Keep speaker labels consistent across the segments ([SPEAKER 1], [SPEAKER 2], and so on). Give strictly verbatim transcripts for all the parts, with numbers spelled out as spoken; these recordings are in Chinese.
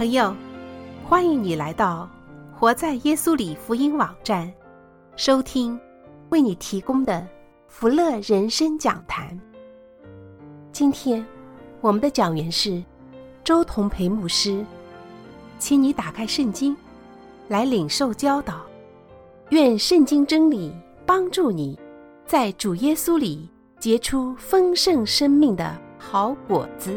[SPEAKER 1] 朋友，欢迎你来到活在耶稣里福音网站，收听为你提供的福乐人生讲坛。今天我们的讲员是周同培牧师，请你打开圣经来领受教导，愿圣经真理帮助你在主耶稣里结出丰盛生命的好果子。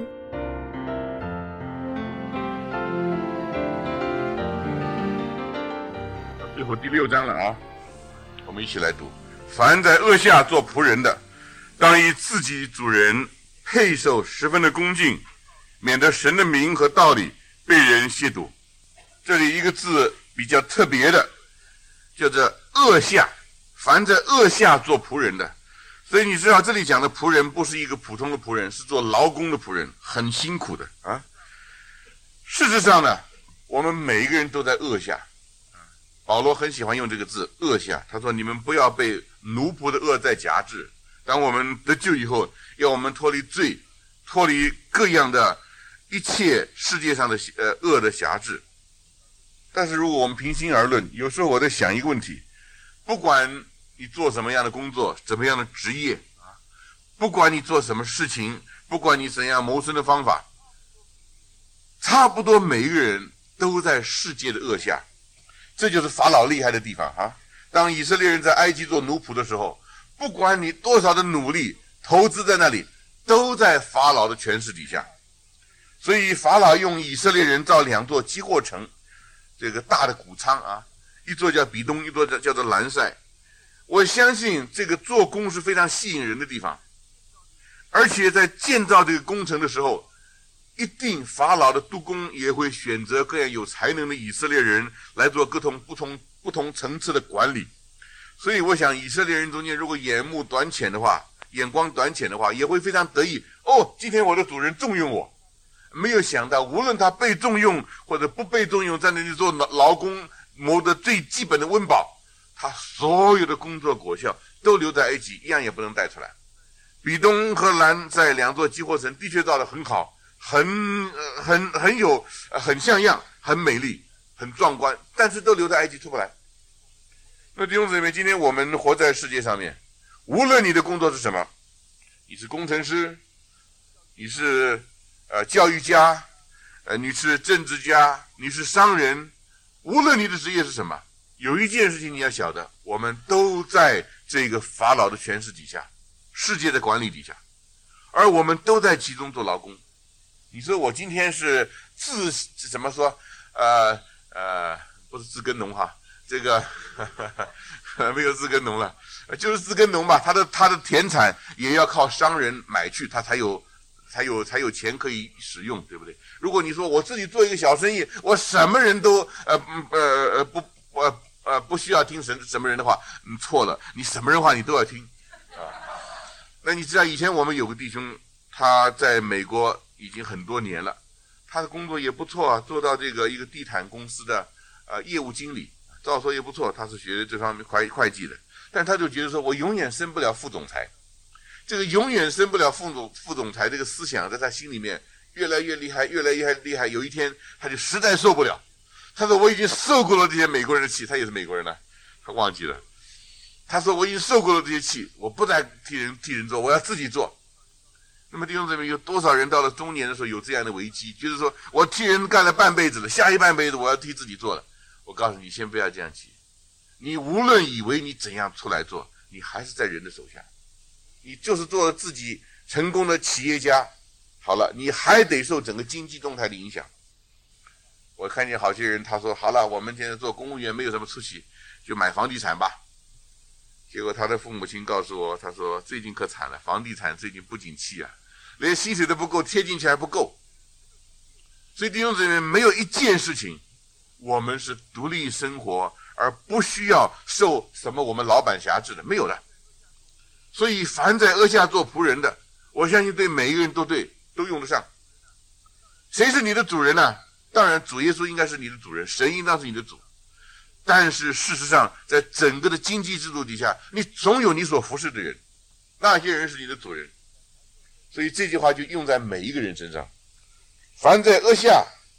[SPEAKER 2] 最后第六章了啊，我们一起来读：凡在恶下做仆人的，当以自己主人配受十分的恭敬，免得神的名和道理被人亵渎。这里一个字比较特别的，叫做恶下。凡在恶下做仆人的，所以你知道这里讲的仆人不是一个普通的仆人，是做劳工的仆人，很辛苦的啊。事实上呢，我们每一个人都在恶下。保罗很喜欢用这个字恶下，他说你们不要被奴仆的恶在夹制。当我们得救以后，要我们脱离罪，脱离各样的一切世界上的呃恶的辖制。但是如果我们平心而论，有时候我在想一个问题，不管你做什么样的工作，怎么样的职业啊，不管你做什么事情，不管你怎样谋生的方法，差不多每一个人都在世界的恶下。这就是法老厉害的地方啊！当以色列人在埃及做奴仆的时候，不管你多少的努力投资在那里，都在法老的权势底下。所以法老用以色列人造两座积货城，这个大的谷仓啊，一座叫比东，一座叫做兰塞。我相信这个做工是非常吸引人的地方，而且在建造这个工程的时候，一定法老的督工也会选择各样有才能的以色列人来做各种不同不同层次的管理。所以我想以色列人中间如果眼目短浅的话，眼光短浅的话，也会非常得意，哦，今天我的主人重用我。没有想到无论他被重用或者不被重用，在那里做劳工谋得最基本的温饱，他所有的工作果效都留在埃及，一样也不能带出来。比东和兰在两座积货城的确造得很好，很呃很很有、呃、很像样，很美丽，很壮观，但是都留在埃及出不来。那弟兄姊妹，今天我们活在世界上面，无论你的工作是什么，你是工程师，你是呃教育家，呃你是政治家，你是商人，无论你的职业是什么，有一件事情你要晓得，我们都在这个法老的权势底下，世界的管理底下，而我们都在其中做劳工。你说我今天是自怎么说？呃呃，不是自耕农哈，这个呵呵没有自耕农了，就是自耕农吧。他的他的田产也要靠商人买去，他才有才有才有钱可以使用，对不对？如果你说我自己做一个小生意，我什么人都呃呃呃不呃呃不需要听什什么人的话，你错了，你什么人话你都要听啊。那你知道以前我们有个弟兄，他在美国已经很多年了，他的工作也不错啊，做到这个一个地毯公司的呃业务经理，照说也不错，他是学这方面会会计的，但他就觉得说我永远升不了副总裁，这个永远升不了副总副总裁这个思想在他心里面越来越厉害，越来越厉害。有一天他就实在受不了，他说我已经受够了这些美国人的气，他也是美国人了，他忘记了，他说我已经受够了这些气，我不再替人替人做，我要自己做。那么弟兄姊妹，有多少人到了中年的时候有这样的危机，就是说我替人干了半辈子了，下一半辈子我要替自己做了。我告诉你，先不要这样急，你无论以为你怎样出来做，你还是在人的手下，你就是做了自己成功的企业家，好了，你还得受整个经济动态的影响。我看见好些人他说好了，我们现在做公务员没有什么出息，就买房地产吧。结果他的父母亲告诉我，他说最近可惨了，房地产最近不景气啊，连薪水都不够，贴进去还不够。所以弟兄姊妹，没有一件事情我们是独立生活而不需要受什么我们老板辖制的，没有的。所以凡在恶下做仆人的，我相信对每一个人都对，都用得上。谁是你的主人呢？当然主耶稣应该是你的主人，神应当是你的主。但是事实上在整个的经济制度底下，你总有你所服侍的人，那些人是你的主人。所以这句话就用在每一个人身上。凡在恶下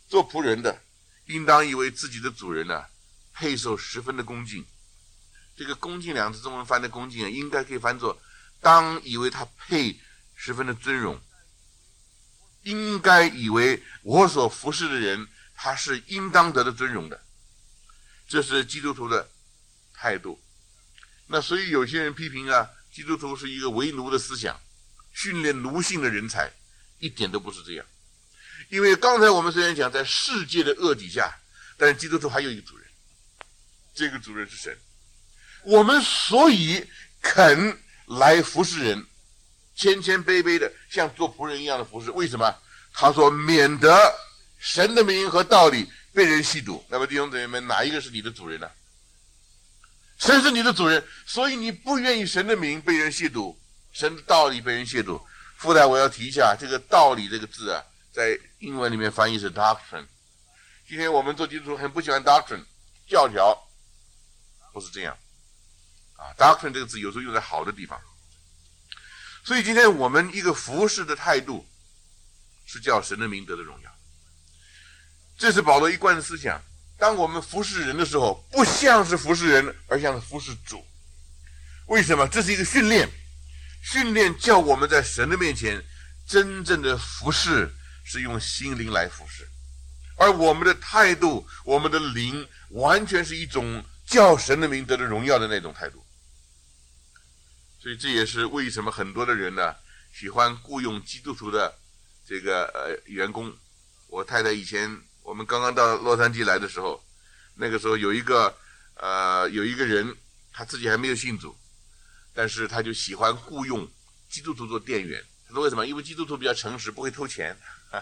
[SPEAKER 2] 做仆人的应当以为自己的主人呢、啊、配受十分的恭敬。这个恭敬两字中文翻的恭敬啊，应该可以翻作当以为他配十分的尊荣，应该以为我所服侍的人他是应当得的尊荣的，这是基督徒的态度。那所以有些人批评啊，基督徒是一个为奴的思想，训练奴性的人才，一点都不是这样。因为刚才我们虽然讲在世界的恶底下，但是基督徒还有一个主人，这个主人是神。我们所以肯来服侍人，谦谦卑卑的像做仆人一样的服侍，为什么？他说免得神的名和道理被人亵渎。那么弟兄姊妹们，哪一个是你的主人呢？神是你的主人，所以你不愿意神的名被人亵渎，神的道理被人亵渎。附带我要提一下，这个道理这个字啊，在英文里面翻译是 doctrine。 今天我们做基督徒很不喜欢 doctrine 教条，不是这样啊 doctrine 这个字有时候用在好的地方。所以今天我们一个服侍的态度是叫神的名得的荣耀，这是保罗一贯的思想。当我们服侍人的时候，不像是服侍人，而像是服侍主。为什么？这是一个训练，训练叫我们在神的面前真正的服侍是用心灵来服侍，而我们的态度，我们的灵完全是一种叫神的名得的荣耀的那种态度。所以这也是为什么很多的人呢喜欢雇佣基督徒的这个呃员工。我太太以前我们刚刚到洛杉矶来的时候，那个时候有一个呃有一个人，他自己还没有信主，但是他就喜欢雇佣基督徒做店员。他说为什么？因为基督徒比较诚实，不会偷钱。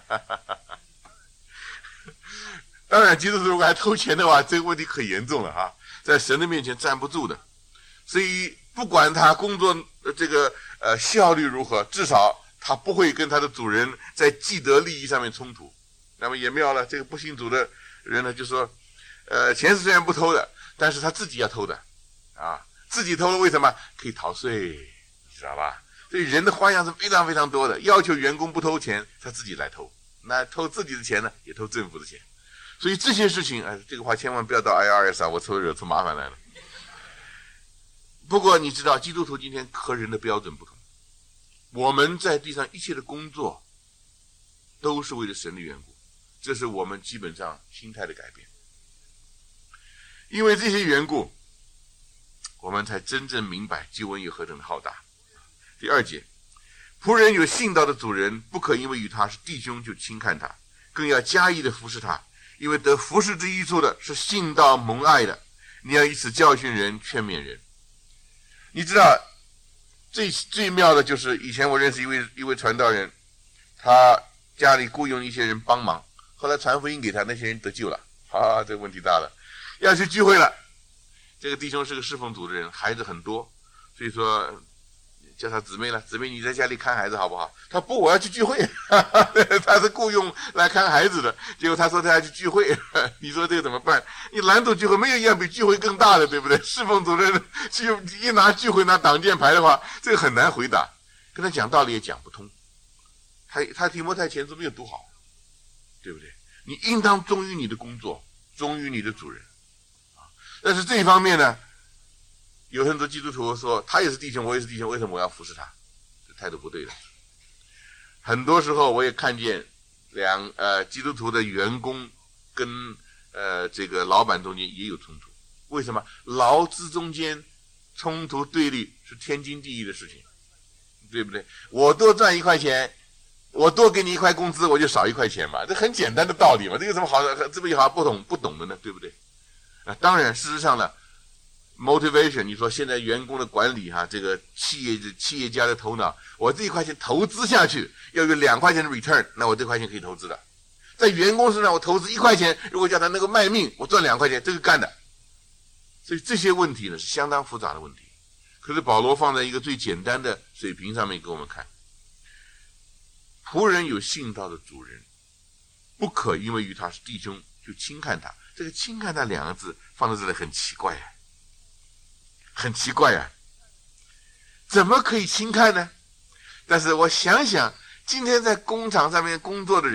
[SPEAKER 2] 当然基督徒如果还偷钱的话，这个问题可严重了啊，在神的面前站不住的。所以不管他工作这个呃效率如何，至少他不会跟他的主人在既得利益上面冲突。那么也妙了，这个不信主的人呢就说呃钱虽然不偷的，但是他自己要偷的啊，自己偷了为什么？可以逃税，你知道吧？所以人的花样是非常非常多的，要求员工不偷钱，他自己来偷，那偷自己的钱呢，也偷政府的钱。所以这些事情，哎，这个话千万不要到 I R S 啊，我凑惹出麻烦来了。不过你知道，基督徒今天和人的标准不同，我们在地上一切的工作都是为了神的缘故，这是我们基本上心态的改变。因为这些缘故，我们才真正明白救恩有何等的浩大。第二节，仆人有信道的主人，不可因为与他是弟兄就轻看他，更要加意的服侍他，因为得服侍之益处的是信道蒙爱的。你要以此教训人，劝勉人。你知道最最妙的就是以前我认识一位一位传道人，他家里雇佣一些人帮忙，后来传福音给他，那些人得救了。啊，这个问题大了，要去聚会了。这个弟兄是个侍奉主的人，孩子很多，所以说叫他姊妹了，姊妹你在家里看孩子好不好？他不，我要去聚会。他是雇佣来看孩子的，结果他说他要去聚会。你说这个怎么办？你拦阻聚会，没有一样比聚会更大的，对不对？侍奉主任一拿聚会拿挡箭牌的话，这个很难回答，跟他讲道理也讲不通。他他提摩太前书没有读好，对不对？你应当忠于你的工作，忠于你的主人。但是这一方面呢，有很多基督徒说他也是弟兄，我也是弟兄，为什么我要服侍他？这态度不对的。很多时候我也看见两呃基督徒的员工跟呃这个老板中间也有冲突。为什么？劳资中间冲突对立是天经地义的事情，对不对？我多赚一块钱，我多给你一块工资，我就少一块钱嘛，这很简单的道理嘛，这有什么好这么有好不懂不懂的呢？对不对？啊，当然事实上呢 motivation， 你说现在员工的管理哈、啊，这个企业企业家的头脑，我这一块钱投资下去要有两块钱的 return， 那我这块钱可以投资的。在员工身上我投资一块钱，如果叫他能够卖命，我赚两块钱，这个干的。所以这些问题呢是相当复杂的问题，可是保罗放在一个最简单的水平上面给我们看。仆人有信道的主人，不可因为与他是弟兄就轻看他。这个轻看他两个字放在这里很奇怪啊，很奇怪啊，怎么可以轻看呢？但是我想想，今天在工厂上面工作的人，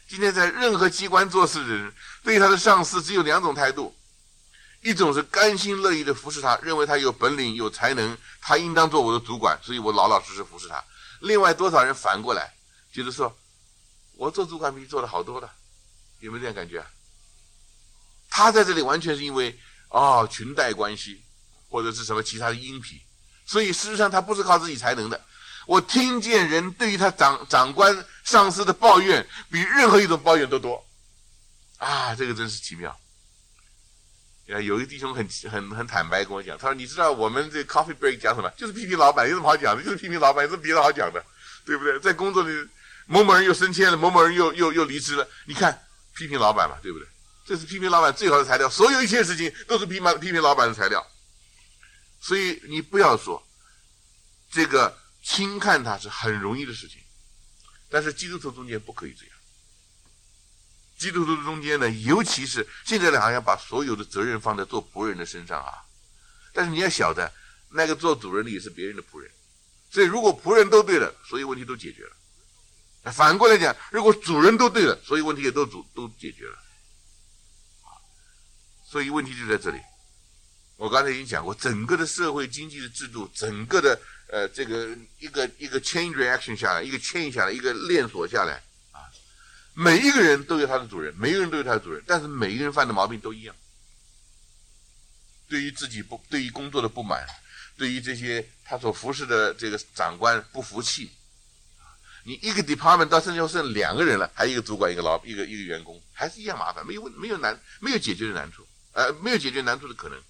[SPEAKER 2] 今天在任何机关做事的人，对于他的上司只有两种态度，一种是甘心乐意的服侍他，认为他有本领有才能，他应当做我的主管，所以我老老实实服侍他。另外多少人反过来觉得说，我做主管比你做的好多了，有没有这样感觉啊？他在这里完全是因为哦裙带关系或者是什么其他的因癖，所以事实上他不是靠自己才能的。我听见人对于他长长官上司的抱怨比任何一种抱怨都多啊，这个真是奇妙。有一个弟兄很很很坦白跟我讲，他说你知道我们这 coffee break 讲什么？就是批评老板，有什么好讲的？就是批评老板，有什么别的好讲的？对不对？在工作里某某人又升迁了，某某人又又又离职了，你看批评老板嘛，对不对？这是批评老板最好的材料，所有一切事情都是批评批评老板的材料。所以你不要说这个轻看他是很容易的事情，但是基督徒中间不可以这样。基督徒中间呢，尤其是现在呢，好像把所有的责任放在做仆人的身上啊。但是你要晓得，那个做主人的也是别人的仆人，所以如果仆人都对了，所有问题都解决了。反过来讲，如果主人都对了，所有问题也都主都解决了。所以问题就在这里。我刚才已经讲过，整个的社会经济的制度，整个的呃这个一个一个 chain reaction 下来，一个 chain 下来，一个链锁下来啊，每一个人都有他的主人，每一个人都有他的主人，但是每一个人犯的毛病都一样。对于自己不，对于工作的不满，对于这些他所服侍的这个长官不服气，你一个 department 到甚至要剩两个人了，还有一个主管，一个老一个一个员工，还是一样麻烦，没有没有难没有解决的难处，呃，没有解决难处的可能。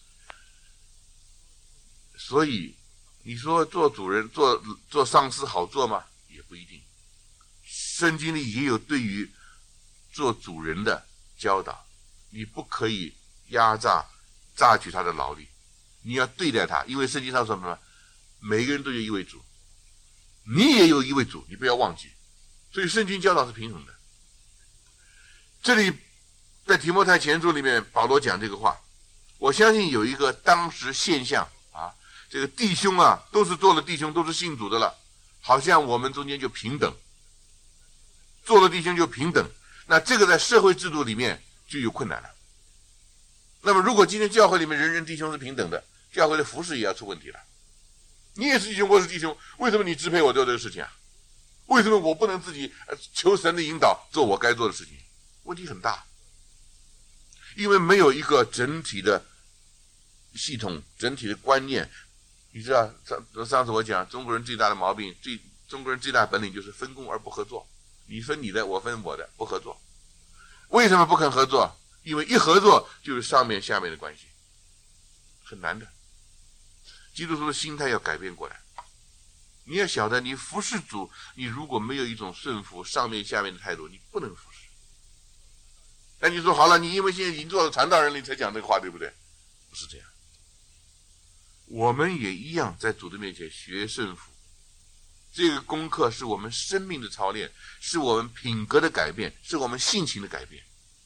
[SPEAKER 2] 所以你说做主人做做上司好做吗？也不一定。圣经里也有对于做主人的教导，你不可以压榨榨取他的劳力，你要对待他，因为圣经上说什么？每个人都有一位主，你也有一位主，你不要忘记。所以圣经教导是平衡的。这里在提摩太前书里面，保罗讲这个话，我相信有一个当时现象啊，这个弟兄啊，都是做了弟兄，都是信主的了，好像我们中间就平等，做了弟兄就平等，那这个在社会制度里面就有困难了。那么如果今天教会里面人人弟兄是平等的，教会的服事也要出问题了。你也是弟兄，我是弟兄，为什么你支配我做这个事情啊？为什么我不能自己求神的引导做我该做的事情？问题很大，因为没有一个整体的系统，整体的观念。你知道上上次我讲中国人最大的毛病，最中国人最大的本领就是分工而不合作，你分你的，我分我的，不合作。为什么不肯合作？因为一合作就是上面下面的关系，很难的。基督徒的心态要改变过来。你要晓得，你服侍主，你如果没有一种顺服上面下面的态度，你不能服侍。那你说好了，你因为现在已经做了传道人，你才讲这个话，对不对？不是这样。我们也一样，在主的面前学顺服。这个功课是我们生命的操练，是我们品格的改变，是我们性情的改变。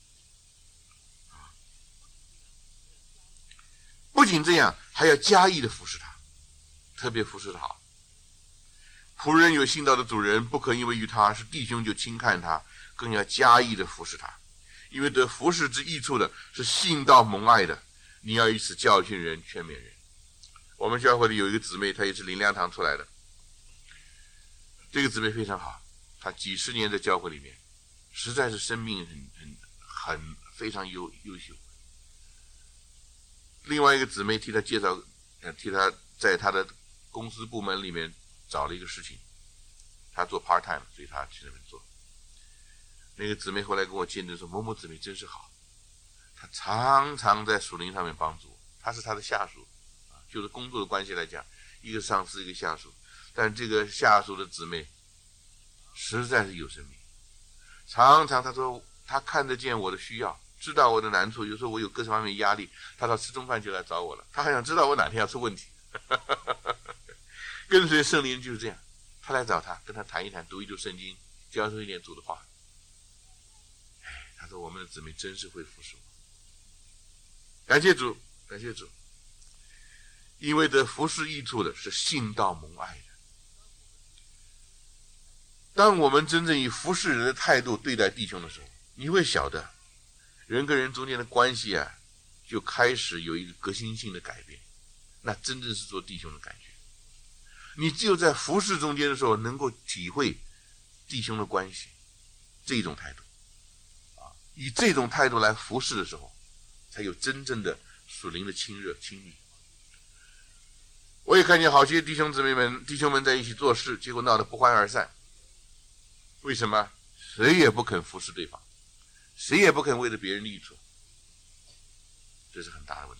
[SPEAKER 2] 不仅这样，还要加意的服侍他，特别服侍他好。仆人有信道的主人，不可因为与他是弟兄就轻看他，更要加意的服侍他，因为得服侍之益处的是信道蒙爱的，你要以此教训人，劝勉人。我们教会里有一个姊妹，她也是灵粮堂出来的，这个姊妹非常好，她几十年在教会里面，实在是生命很很很非常优优秀。另外一个姊妹替她介绍，呃，替她在她的公司部门里面找了一个事情，她做 part time， 所以她去那边做。那个姊妹后来跟我见证说，某某姊妹真是好，她常常在属灵上面帮助我，她是她的下属，就是工作的关系来讲，一个上司一个下属，但这个下属的姊妹实在是有生命，常常她说她看得见我的需要，知道我的难处，有时候我有各方面压力，她到吃中饭就来找我了，她还想知道我哪天要出问题。跟随圣灵就是这样，他来找他，跟他谈一谈，读一读圣经，教授一点主的话。哎，他说我们的姊妹真是会服侍我，感谢主，感谢主，因为得服侍益处的是信道蒙爱的。 当我们真正以服侍人的态度对待弟兄的时候，你会晓得人跟人中间的关系啊，就开始有一个革新性的改变，那真正是做弟兄的感觉。你只有在服侍中间的时候，能够体会弟兄的关系，这种态度啊，以这种态度来服侍的时候，才有真正的属灵的亲热亲密。我也看见好些弟兄姊妹们弟兄们在一起做事，结果闹得不欢而散。为什么？谁也不肯服侍对方，谁也不肯为了别人利益处，这是很大的问题，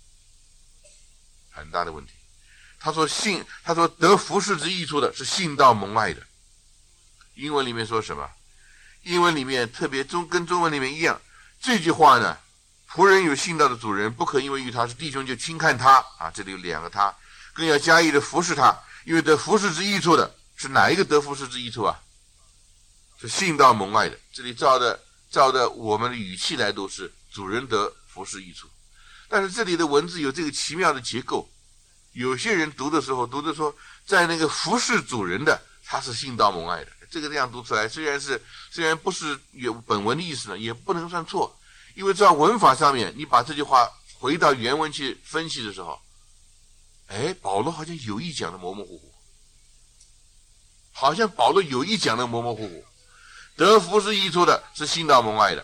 [SPEAKER 2] 很大的问题。他说信，他说得服侍之益处的是信道蒙爱的。英文里面说什么？英文里面特别中跟中文里面一样，这句话呢，仆人有信道的主人，不可因为与他是弟兄就轻看他啊，这里有两个他，更要加意的服侍他，因为得服侍之益处的是哪一个得服侍之益处啊？是信道蒙爱的。这里照的照的我们的语气来读是主人得服侍益处，但是这里的文字有这个奇妙的结构。有些人读的时候读的说，在那个服侍主人的他是信道蒙爱的，这个这样读出来，虽然是虽然不是有本文的意思呢，也不能算错，因为在文法上面，你把这句话回到原文去分析的时候，哎，保罗好像有意讲的模模糊糊，好像保罗有意讲的模模糊糊，得服侍益处的是信道蒙爱的。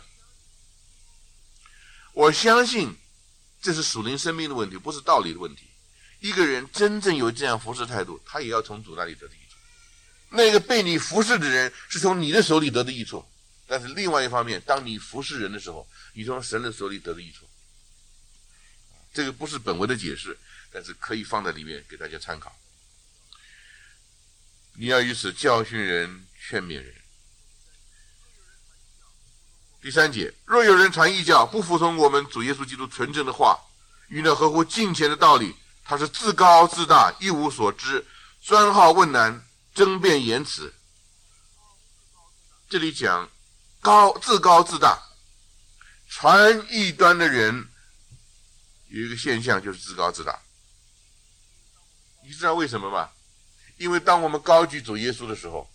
[SPEAKER 2] 我相信这是属灵生命的问题，不是道理的问题。一个人真正有这样服侍态度，他也要从主那里得的益处。那个被你服侍的人是从你的手里得的益处，但是另外一方面，当你服侍人的时候，你从神的手里得的益处。这个不是本文的解释，但是可以放在里面给大家参考。你要以此教训人，劝勉人。第三节，若有人传异教，不服从我们主耶稣基督纯正的话，与那合乎敬虔的道理，他是自高自大，一无所知，专好问难，争辩言辞。这里讲高自高自大，传异端的人有一个现象，就是自高自大。你知道为什么吗？因为当我们高举主耶稣的时候，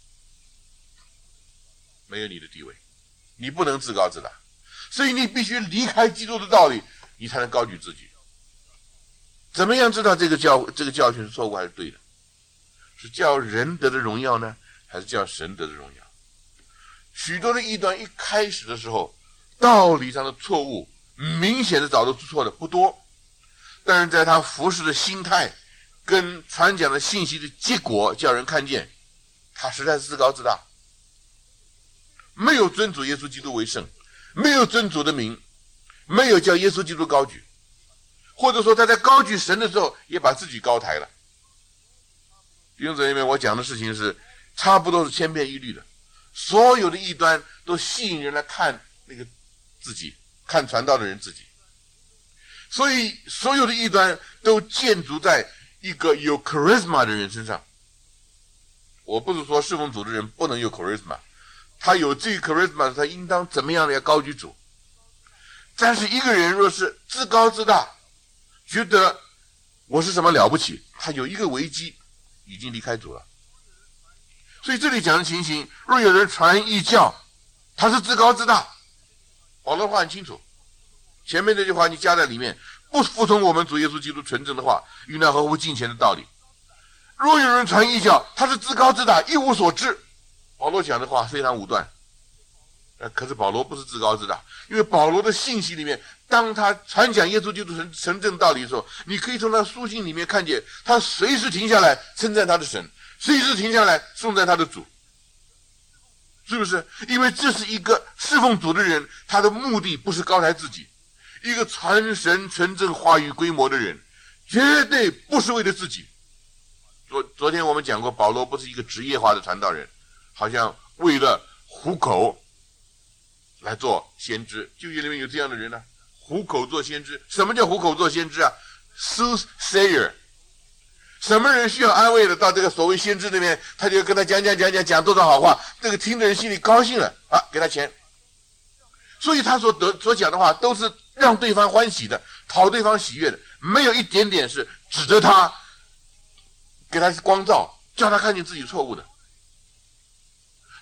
[SPEAKER 2] 没有你的地位，你不能自高自大，所以你必须离开基督的道理，你才能高举自己。怎么样知道这个教这个教训是错误还是对的？是叫人得的荣耀呢，还是叫神得的荣耀？许多的异端一开始的时候，道理上的错误明显的找得出错的不多，但是在他服侍的心态跟传讲的信息的结果，叫人看见他实在是自高自大，没有尊主耶稣基督为圣，没有尊主的名，没有叫耶稣基督高举，或者说他在高举神的时候也把自己高抬了。弟兄姊妹们，我讲的事情是差不多是千篇一律的，所有的异端都吸引人来看那个自己，看传道的人自己，所以所有的异端都建筑在一个有 charisma 的人身上。我不是说侍奉主的人不能有 charisma， 他有这个 charisma， 他应当怎么样的要高举主。但是一个人若是自高自大，觉得我是什么了不起，他有一个危机，已经离开主了。所以这里讲的情形，若有人传异教，他是自高自大。保罗话很清楚，前面这句话你加在里面，不服从我们主耶稣基督纯正的话，与那合乎敬虔的道理。若有人传异教，他是自高自大，一无所知。保罗讲的话非常武断，呃，可是保罗不是自高自大，因为保罗的信息里面，当他传讲耶稣基督纯纯正道理的时候，你可以从他书信里面看见，他随时停下来称赞他的神，随时停下来颂赞他的主，是不是？因为这是一个侍奉主的人，他的目的不是高抬自己。一个传神纯正话语规模的人，绝对不是为了自己。昨昨天我们讲过，保罗不是一个职业化的传道人，好像为了糊口来做先知。旧约里面有这样的人呢、啊，糊口做先知。什么叫糊口做先知啊 ？soothsayer。什么人需要安慰的，到这个所谓先知那边，他就跟他讲讲讲讲讲多少好话，这个听的人心里高兴了啊，给他钱。所以他所得所讲的话都是让对方欢喜的，讨对方喜悦的，没有一点点是指着他，给他光照，叫他看见自己错误的。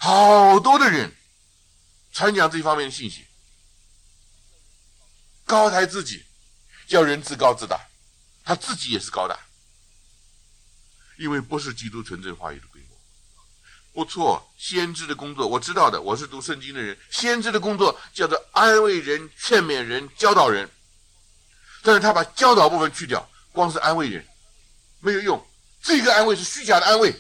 [SPEAKER 2] 好多的人传讲这方面的信息，高抬自己，叫人自高自大，他自己也是高大，因为不是基督纯正话语的规模。不错，先知的工作我知道的，我是读圣经的人，先知的工作叫做安慰人、劝勉人、教导人，但是他把教导部分去掉，光是安慰人没有用，这个安慰是虚假的安慰。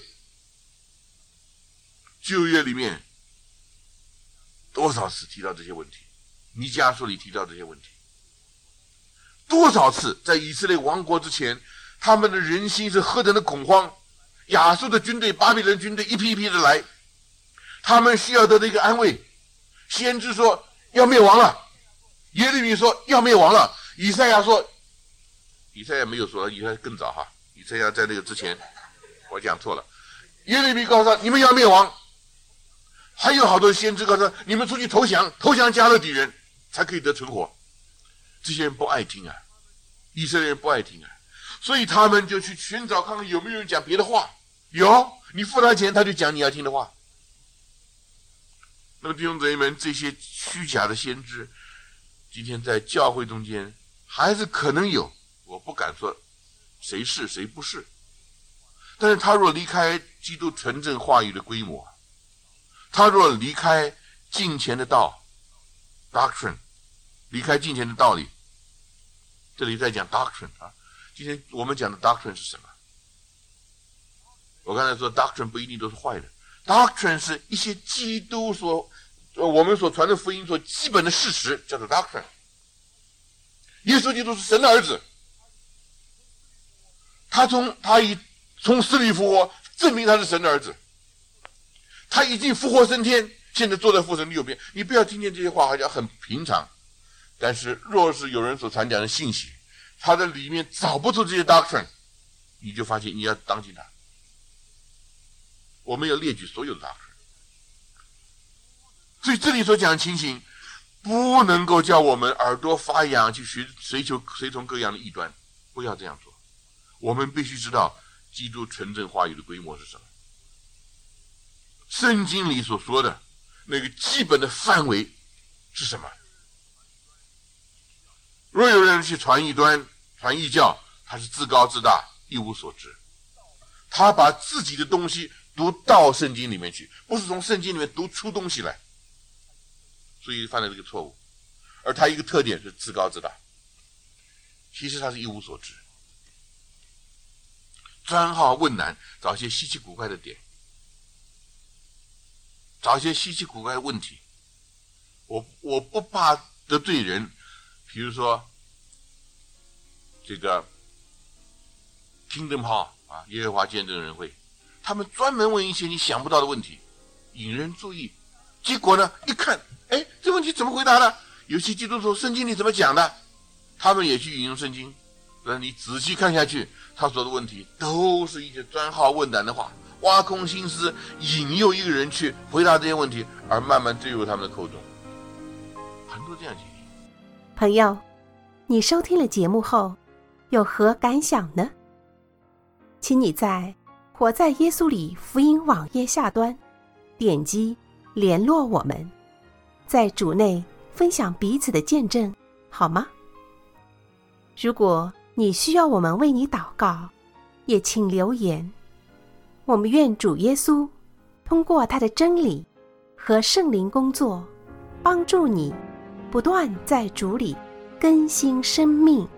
[SPEAKER 2] 旧约里面多少次提到这些问题，弥迦书里提到这些问题，多少次在以色列亡国之前，他们的人心是何等的恐慌，亚述的军队、巴比伦军队一批一批的来，他们需要得到一个安慰。先知说要灭亡了，耶利米说要灭亡了，以赛亚说，以赛亚没有说，以赛亚更早哈，以赛亚在那个之前，我讲错了，耶利米告诉他你们要灭亡，还有好多先知告诉他你们出去投降，投降加勒底人才可以得存活。这些人不爱听啊，以色列人不爱听啊，所以他们就去寻找看看有没有人讲别的话。有，你付他钱他就讲你要听的话。那么弟兄姊妹们，这些虚假的先知今天在教会中间还是可能有，我不敢说谁是谁不是，但是他若离开基督纯正话语的规模，他若离开敬虔的道 doctrine， 离开敬虔的道理，这里在讲 doctrine 啊，今天我们讲的 doctrine 是什么？我刚才说 doctrine 不一定都是坏的， doctrine 是一些基督所我们所传的福音所基本的事实，叫做 doctrine。 耶稣基督是神的儿子，他从他以从死里复活，证明他是神的儿子，他已经复活升天，现在坐在父神的右边。你不要听见这些话好像很平常，但是若是有人所传讲的信息，他的里面找不出这些 doctrine， 你就发现你要当心他。我们要列举所有的 doctrine， 所以这里所讲的情形不能够叫我们耳朵发痒去随随求随从各样的异端，不要这样做。我们必须知道基督纯正话语的规模是什么，圣经里所说的那个基本的范围是什么。若有人去传异端、传异教，他是自高自大，一无所知，他把自己的东西读到圣经里面去，不是从圣经里面读出东西来，所以犯了这个错误。而他一个特点是自高自大，其实他是一无所知，专好问难，找一些稀奇古怪的点，找一些稀奇古怪的问题。我我不怕得罪人，比如说这个 Kingdom Hall 啊，耶和华见证人会，他们专门问一些你想不到的问题，引人注意。结果呢，一看，哎，这问题怎么回答的？有些基督徒圣经里怎么讲的？他们也去引用圣经。那你仔细看下去，他说的问题都是一些专好问难的话，挖空心思引诱一个人去回答这些问题，而慢慢坠入他们的口中。很多这样情形。
[SPEAKER 1] 朋友，你收听了节目后有何感想呢？请你在活在耶稣里福音网页下端点击联络我们，在主内分享彼此的见证，好吗？如果你需要我们为你祷告，也请留言。我们愿主耶稣通过他的真理和圣灵工作，帮助你不断在主里更新生命。